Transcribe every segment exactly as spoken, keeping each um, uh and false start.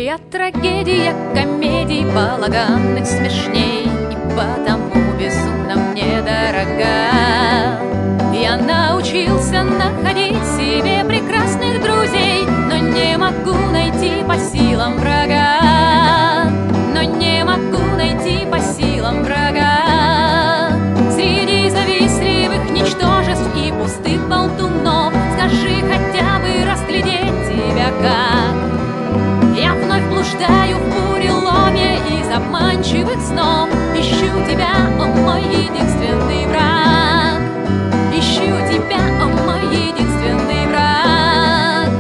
Моя трагедия комедий балаганных смешней, и потому безумно мне дорога. Я научился находить себе прекрасных друзей, но не могу найти по силам врага. Но не могу найти по силам врага. Среди завистливых ничтожеств и пустых болтунов скажи хотя бы разглядеть тебя как. Я вновь блуждаю в буреломе из обманчивых снов. Ищу тебя, о мой единственный враг. Ищу тебя, о мой единственный враг.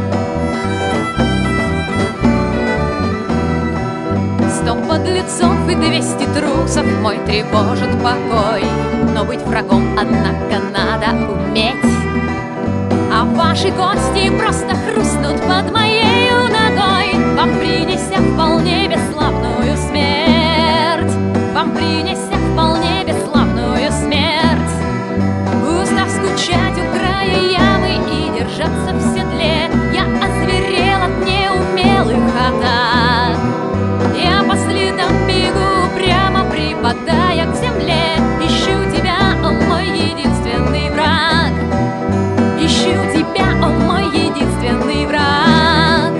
Сто подлецов и двести трусов мой тревожит покой. Но быть врагом, однако, надо уметь. А ваши кости просто хрустнут под моей ногой, вам принеся вполне бесславную смерть. Вам принеся вполне бесславную смерть. Устав скучать у края ямы и держаться в седле, я озверел от неумелых атак. Я по следам бегу, прямо припадая к земле. Ищу тебя, о мой единственный враг. Ищу тебя, о мой единственный враг.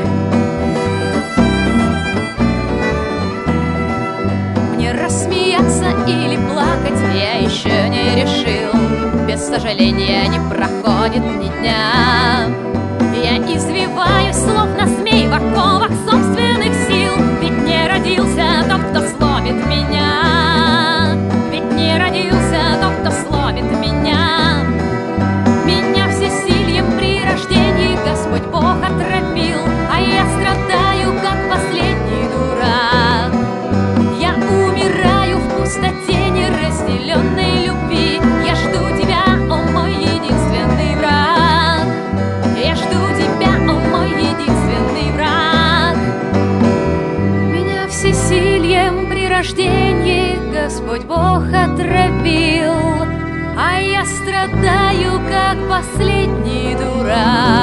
Мне рассмеяться или плакать я еще не решил. Без сожаления не проходит ни дня. Я извиваюсь, словно змей в оковах собственных сил. Ведь не родился тот, кто сломит меня. Ведь не родился тот, кто сломит меня. Меня всесильем при рождении Господь Бог отравил, а я страдаю, как последний дурак. Я умираю в пустоте неразделенной любви. Я жду тебя, о мой единственный враг. Я жду тебя, о мой единственный враг. Меня всесильем при рождении Господь Бог отравил, а я страдаю, как последний дурак.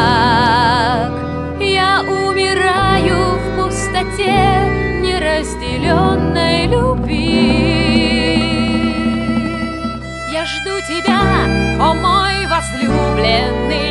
Я умираю в пустоте неразделенной любви. Я жду тебя, о мой возлюбленный